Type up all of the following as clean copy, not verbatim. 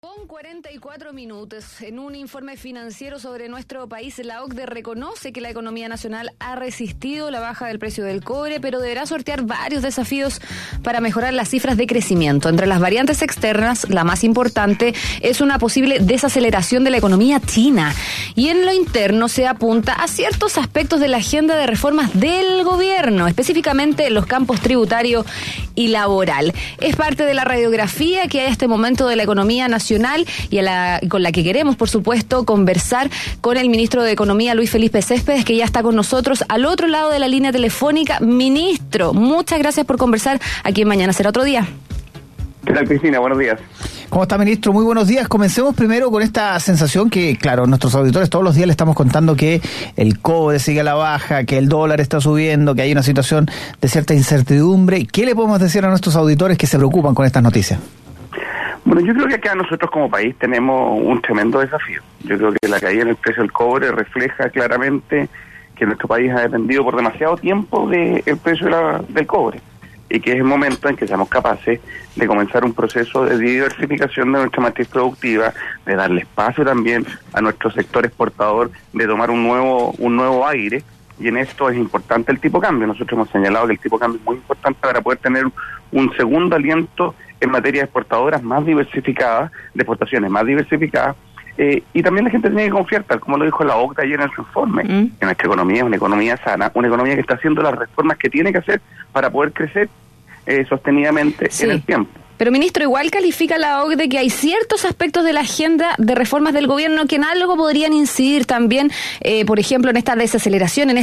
Con 44 minutos, en un informe financiero sobre nuestro país, la OCDE reconoce que la economía nacional ha resistido la baja del precio del cobre, pero deberá sortear varios desafíos para mejorar las cifras de crecimiento. Entre las variantes externas, la más importante es una posible desaceleración de la economía china. Y en lo interno se apunta a ciertos aspectos de la agenda de reformas del gobierno, específicamente en los campos tributario y laboral. Es parte de la radiografía que hay a este momento de la economía nacional y con la que queremos, por supuesto, conversar con el ministro de Economía, Luis Felipe Céspedes, que ya está con nosotros al otro lado de la línea telefónica. Ministro, muchas gracias por conversar aquí en Mañana Será Otro Día. ¿Qué tal, Cristina? Buenos días. ¿Cómo está, ministro? Muy buenos días. Comencemos primero con esta sensación que, claro, nuestros auditores todos los días le estamos contando que el cobre sigue a la baja, que el dólar está subiendo, que hay una situación de cierta incertidumbre. ¿Qué le podemos decir a nuestros auditores que se preocupan con estas noticias? Bueno, yo creo que acá nosotros como país tenemos un tremendo desafío. Yo creo que la caída en el precio del cobre refleja claramente que nuestro país ha dependido por demasiado tiempo del precio del cobre y que es el momento en que seamos capaces de comenzar un proceso de diversificación de nuestra matriz productiva, de darle espacio también a nuestro sector exportador, de tomar un nuevo aire. Y en esto es importante el tipo de cambio. Nosotros hemos señalado que el tipo de cambio es muy importante para poder tener un segundo aliento en materia de exportadoras más diversificadas, de exportaciones más diversificadas, y también la gente tiene que confiar, tal como lo dijo la OCDE ayer en su informe, que nuestra economía es una economía sana, una economía que está haciendo las reformas que tiene que hacer para poder crecer sostenidamente en el tiempo. Pero, ministro, igual califica la OCDE que hay ciertos aspectos de la agenda de reformas del gobierno que en algo podrían incidir también, por ejemplo, en esta desaceleración, en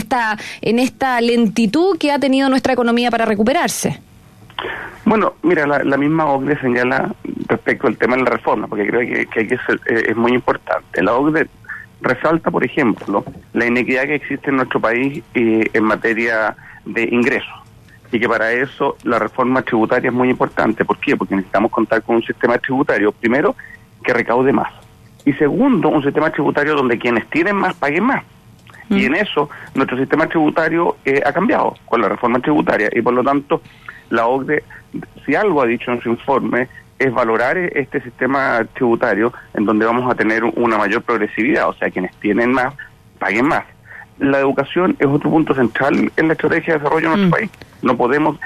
esta lentitud que ha tenido nuestra economía para recuperarse. Bueno, mira, la misma OCDE señala respecto al tema de la reforma, porque creo que es muy importante. La OCDE resalta, por ejemplo, la inequidad que existe en nuestro país en materia de ingresos, y que para eso la reforma tributaria es muy importante. ¿Por qué? Porque necesitamos contar con un sistema tributario, primero, que recaude más, y segundo, un sistema tributario donde quienes tienen más paguen más. Y en eso nuestro sistema tributario ha cambiado con la reforma tributaria, y por lo tanto la OCDE, si algo ha dicho en su informe, es valorar este sistema tributario en donde vamos a tener una mayor progresividad, o sea, quienes tienen más, paguen más. La educación es otro punto central en la estrategia de desarrollo de nuestro país. No podemos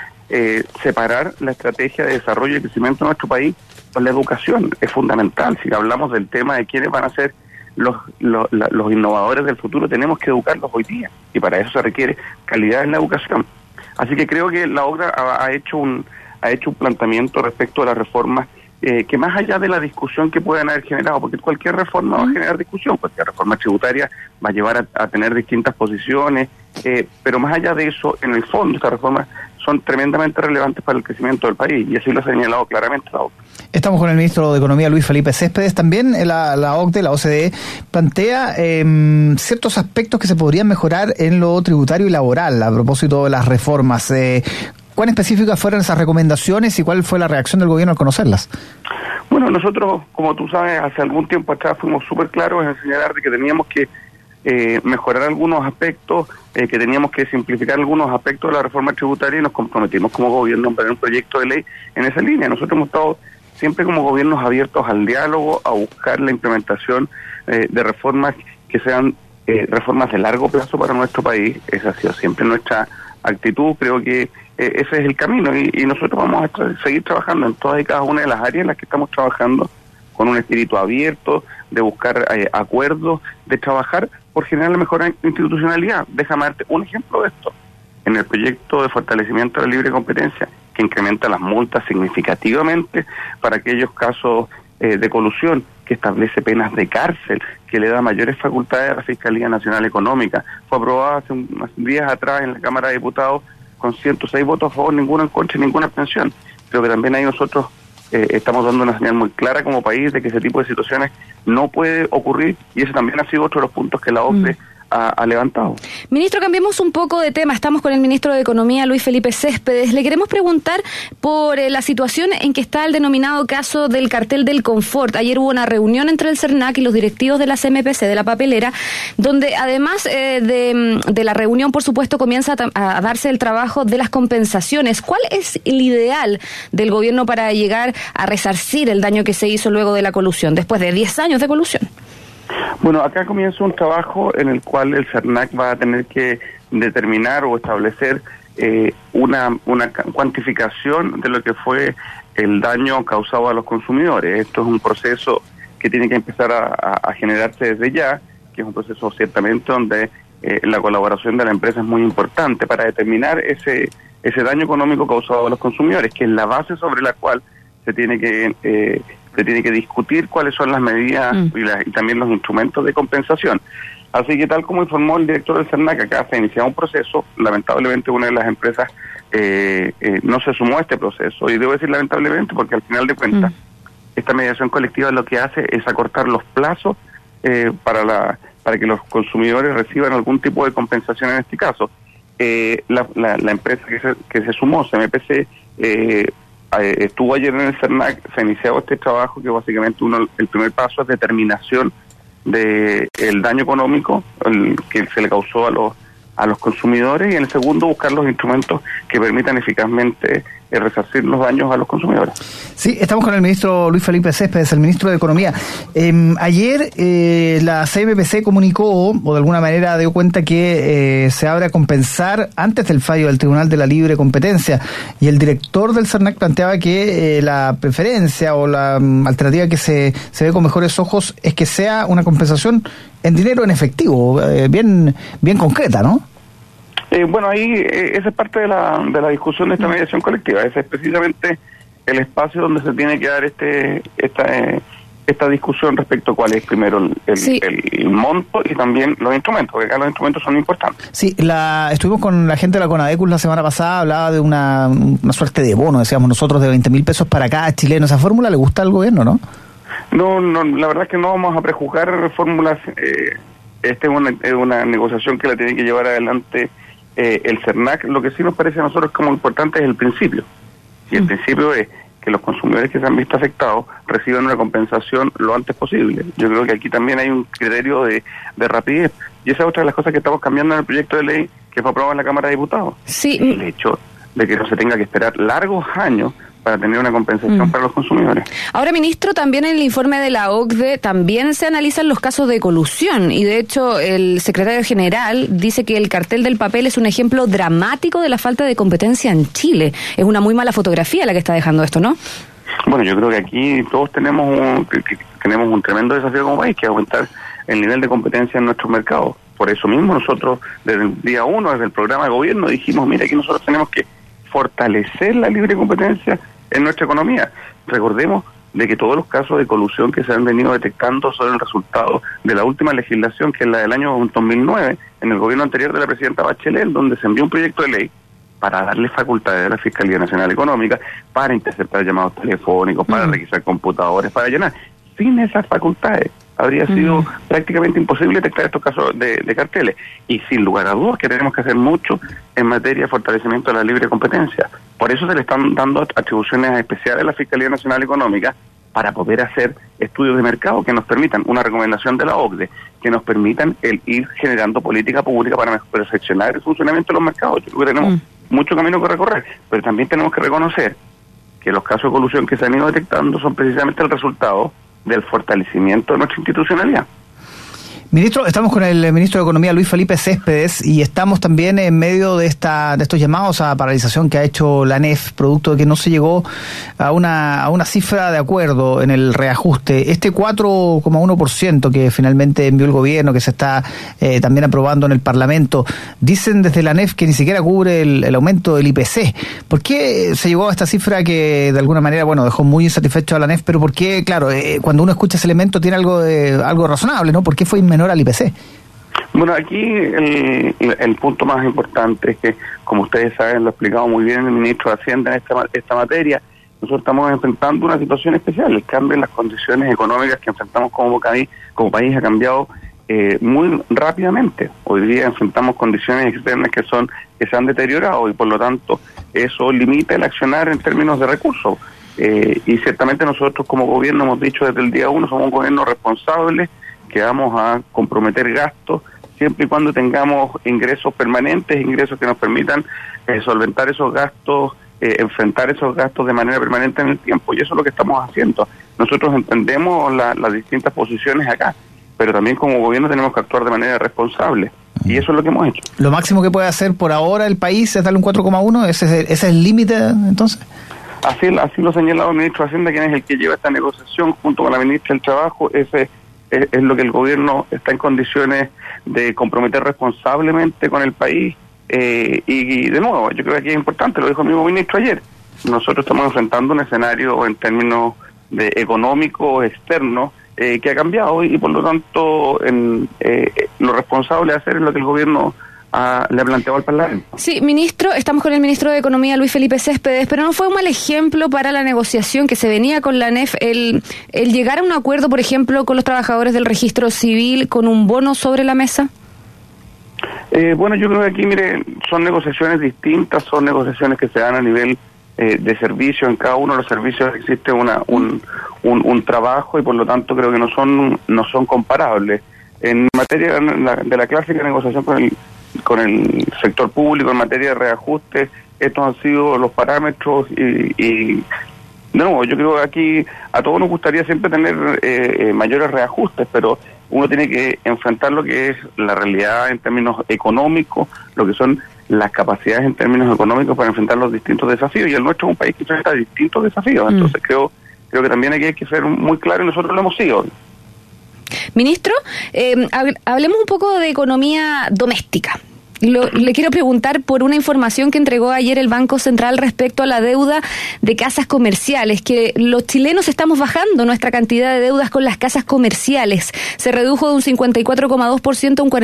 separar la estrategia de desarrollo y crecimiento de nuestro país con la educación. Es fundamental. Si hablamos del tema de quiénes van a ser los innovadores del futuro, tenemos que educarlos hoy día, y para eso se requiere calidad en la educación. Así que creo que la OCDE ha hecho un planteamiento respecto a las reformas que más allá de la discusión que puedan haber generado, porque cualquier reforma va a generar discusión, cualquier reforma tributaria va a llevar a tener distintas posiciones, pero más allá de eso, en el fondo estas reformas son tremendamente relevantes para el crecimiento del país, y así lo ha señalado claramente la OCDE. Estamos con el ministro de Economía, Luis Felipe Céspedes. También la OCDE, la OCDE, plantea ciertos aspectos que se podrían mejorar en lo tributario y laboral a propósito de las reformas. ¿Cuán específicas fueron esas recomendaciones y cuál fue la reacción del gobierno al conocerlas? Bueno, nosotros, como tú sabes, hace algún tiempo atrás fuimos súper claros en señalar de que teníamos que mejorar algunos aspectos, que teníamos que simplificar algunos aspectos de la reforma tributaria, y nos comprometimos como gobierno a poner un proyecto de ley en esa línea. Nosotros hemos estado siempre como gobiernos abiertos al diálogo, a buscar la implementación de reformas que sean reformas de largo plazo para nuestro país. Esa ha sido siempre nuestra actitud. Creo que ese es el camino, y nosotros vamos a seguir trabajando en todas y cada una de las áreas en las que estamos trabajando, con un espíritu abierto, de buscar acuerdos, de trabajar por generar la mejor institucionalidad. Déjame darte un ejemplo de esto. En el proyecto de fortalecimiento de la libre competencia, que incrementa las multas significativamente para aquellos casos de colusión, que establece penas de cárcel, que le da mayores facultades a la Fiscalía Nacional Económica, fue aprobada hace unos días atrás en la Cámara de Diputados con 106 votos a favor, ninguno en contra y ninguna abstención. Creo que también ahí nosotros estamos dando una señal muy clara como país de que ese tipo de situaciones no puede ocurrir, y ese también ha sido otro de los puntos que la OCDE ha levantado. Ministro, cambiemos un poco de tema. Estamos con el ministro de Economía, Luis Felipe Céspedes. Le queremos preguntar por la situación en que está el denominado caso del cartel del confort. Ayer hubo una reunión entre el CERNAC y los directivos de la CMPC, de la papelera, donde además de la reunión, por supuesto, comienza a darse el trabajo de las compensaciones. ¿Cuál es el ideal del gobierno para llegar a resarcir el daño que se hizo luego de la colusión, después de 10 años de colusión? Bueno, acá comienza un trabajo en el cual el CERNAC va a tener que determinar o establecer una cuantificación de lo que fue el daño causado a los consumidores. Esto es un proceso que tiene que empezar a generarse desde ya, que es un proceso ciertamente donde la colaboración de la empresa es muy importante para determinar ese daño económico causado a los consumidores, que es la base sobre la cual se tiene que discutir cuáles son las medidas y también los instrumentos de compensación. Así que tal como informó el director del CERNAC, acá se ha iniciado un proceso. Lamentablemente una de las empresas no se sumó a este proceso, y debo decir lamentablemente porque al final de cuentas esta mediación colectiva lo que hace es acortar los plazos para que los consumidores reciban algún tipo de compensación en este caso. La empresa que se sumó, CMPC, estuvo ayer en el CERNAC, se ha iniciado este trabajo que básicamente el primer paso es determinación de el daño económico que se le causó a los consumidores, y en el segundo buscar los instrumentos que permitan eficazmente resarcir los daños a los consumidores. Sí, estamos con el ministro Luis Felipe Céspedes, el ministro de Economía. Ayer la CMPC comunicó, o de alguna manera dio cuenta, que se abre a compensar antes del fallo del Tribunal de la Libre Competencia, y el director del CERNAC planteaba que la preferencia o la alternativa que se ve con mejores ojos es que sea una compensación en dinero en efectivo, bien concreta, ¿no? Bueno, ahí esa es parte de la discusión de esta mediación colectiva. Ese es precisamente el espacio donde se tiene que dar esta discusión respecto a cuál es primero el monto y también los instrumentos, porque acá los instrumentos son importantes. Sí, estuvimos con la gente de la CONADECUS la semana pasada, hablaba de una suerte de bono, decíamos nosotros, de 20.000 pesos para cada chileno. ¿Esa fórmula le gusta al gobierno, no? No, la verdad es que no vamos a prejuzgar fórmulas. Esta es una negociación que la tiene que llevar adelante el CERNAC. Lo que sí nos parece a nosotros como importante es el principio. Y el principio es que los consumidores que se han visto afectados reciban una compensación lo antes posible. Yo creo que aquí también hay un criterio de rapidez. Y esa es otra de las cosas que estamos cambiando en el proyecto de ley que fue aprobado en la Cámara de Diputados. Sí. El hecho de que no se tenga que esperar largos años para tener una compensación para los consumidores. Ahora, ministro, también en el informe de la OCDE también se analizan los casos de colusión, y de hecho el secretario general dice que el cartel del papel es un ejemplo dramático de la falta de competencia en Chile. Es una muy mala fotografía la que está dejando esto, ¿no? Bueno, yo creo que aquí todos tenemos un tremendo desafío como país, que es aumentar el nivel de competencia en nuestros mercados. Por eso mismo nosotros, desde el día 1, desde el programa de gobierno, dijimos, mira, aquí nosotros tenemos que fortalecer la libre competencia en nuestra economía. Recordemos de que todos los casos de colusión que se han venido detectando son el resultado de la última legislación, que es la del año 2009, en el gobierno anterior de la presidenta Bachelet, donde se envió un proyecto de ley para darle facultades a la Fiscalía Nacional Económica para interceptar llamados telefónicos, para requisar computadores, para llenar. Sin esas facultades habría sido prácticamente imposible detectar estos casos de carteles. Y sin lugar a dudas que tenemos que hacer mucho en materia de fortalecimiento de la libre competencia. Por eso se le están dando atribuciones especiales a la Fiscalía Nacional Económica para poder hacer estudios de mercado que nos permitan, una recomendación de la OCDE, que nos permitan el ir generando política pública para perfeccionar el funcionamiento de los mercados. Yo creo que tenemos mucho camino que recorrer, pero también tenemos que reconocer que los casos de colusión que se han ido detectando son precisamente el resultado del fortalecimiento de nuestra institucionalidad. Ministro, estamos con el ministro de Economía, Luis Felipe Céspedes, y estamos también en medio de estos llamados a paralización que ha hecho la ANEF, producto de que no se llegó a una cifra de acuerdo en el reajuste. Este 4,1% que finalmente envió el gobierno, que se está también aprobando en el Parlamento, dicen desde la ANEF que ni siquiera cubre el aumento del IPC. ¿Por qué se llegó a esta cifra que de alguna manera, dejó muy insatisfecho a la ANEF? Pero ¿por qué, claro, cuando uno escucha ese elemento tiene algo razonable, ¿no? ¿Por qué fue menor al IPC? Bueno, aquí el punto más importante es que, como ustedes saben, lo ha explicado muy bien el ministro de Hacienda en esta materia, nosotros estamos enfrentando una situación especial. El cambio en las condiciones económicas que enfrentamos como país ha cambiado muy rápidamente. Hoy día enfrentamos condiciones externas que se han deteriorado y por lo tanto eso limita el accionar en términos de recursos. Y ciertamente nosotros como gobierno hemos dicho desde el día 1, somos un gobierno responsable, que vamos a comprometer gastos siempre y cuando tengamos ingresos permanentes, ingresos que nos permitan solventar esos gastos, enfrentar esos gastos de manera permanente en el tiempo, y eso es lo que estamos haciendo. Nosotros entendemos las distintas posiciones acá, pero también como gobierno tenemos que actuar de manera responsable, y eso es lo que hemos hecho. ¿Lo máximo que puede hacer por ahora el país es darle un 4,1? ¿Ese es el límite entonces? Así lo ha señalado el ministro de Hacienda, quien es el que lleva esta negociación junto con la ministra del Trabajo. Ese es lo que el gobierno está en condiciones de comprometer responsablemente con el país, y de nuevo, yo creo que aquí es importante, lo dijo el mismo ministro ayer, nosotros estamos enfrentando un escenario en términos de económico externo que ha cambiado, y por lo tanto lo responsable de hacer es lo que el gobierno le ha planteado al Parlamento. Sí, ministro, estamos con el ministro de Economía, Luis Felipe Céspedes, pero ¿no fue un mal ejemplo para la negociación que se venía con la ANEF el llegar a un acuerdo, por ejemplo, con los trabajadores del registro civil, con un bono sobre la mesa? Bueno, yo creo que aquí, mire, son negociaciones distintas, son negociaciones que se dan a nivel de servicio. En cada uno de los servicios existe un trabajo, y por lo tanto creo que no son comparables. En materia de la clásica negociación con el sector público, en materia de reajuste, estos han sido los parámetros, y de nuevo, yo creo que aquí a todos nos gustaría siempre tener mayores reajustes, pero uno tiene que enfrentar lo que es la realidad en términos económicos, lo que son las capacidades en términos económicos para enfrentar los distintos desafíos, y el nuestro es un país que enfrenta distintos desafíos. Entonces creo que también aquí hay que ser muy claro, y nosotros lo hemos sido. Ministro, hablemos un poco de economía doméstica. Le quiero preguntar por una información que entregó ayer el Banco Central respecto a la deuda de casas comerciales, que los chilenos estamos bajando nuestra cantidad de deudas con las casas comerciales. Se redujo de un 54,2% a un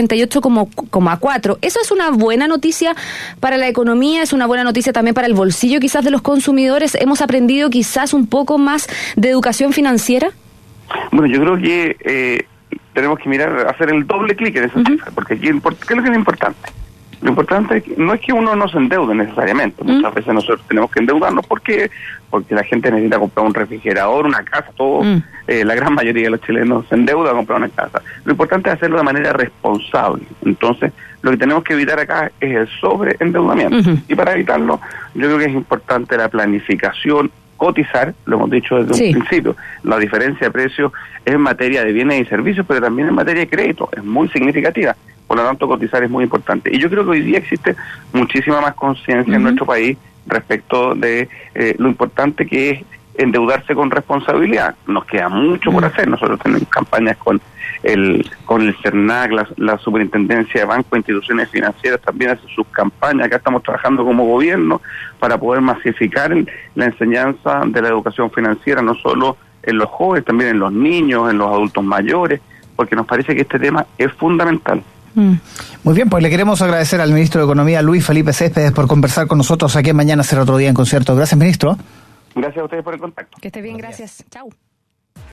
48,4%. ¿Eso es una buena noticia para la economía? ¿Es una buena noticia también para el bolsillo quizás de los consumidores? ¿Hemos aprendido quizás un poco más de educación financiera? Bueno, yo creo que tenemos que hacer el doble clic en esa cifra, porque aquí, ¿qué es lo que es importante? Lo importante no es que uno no se endeude necesariamente. Muchas veces nosotros tenemos que endeudarnos porque la gente necesita comprar un refrigerador, una casa, todo. La gran mayoría de los chilenos se endeuda a comprar una casa. Lo importante es hacerlo de manera responsable. Entonces, lo que tenemos que evitar acá es el sobreendeudamiento. Y para evitarlo, yo creo que es importante la planificación, cotizar, lo hemos dicho desde un principio. La diferencia de precios es en materia de bienes y servicios, pero también en materia de crédito, es muy significativa. Por lo tanto, cotizar es muy importante. Y yo creo que hoy día existe muchísima más conciencia en nuestro país respecto de lo importante que es endeudarse con responsabilidad. Nos queda mucho por hacer. Nosotros tenemos campañas con el CERNAC, la Superintendencia de Bancos e Instituciones Financieras también hace sus campañas. Acá estamos trabajando como gobierno para poder masificar la enseñanza de la educación financiera, no solo en los jóvenes, también en los niños, en los adultos mayores, porque nos parece que este tema es fundamental. Muy bien, pues le queremos agradecer al ministro de Economía, Luis Felipe Céspedes, por conversar con nosotros aquí en Mañana Será Otro Día en Concierto. Gracias, ministro. Gracias a ustedes por el contacto. Que esté bien, gracias. Chau.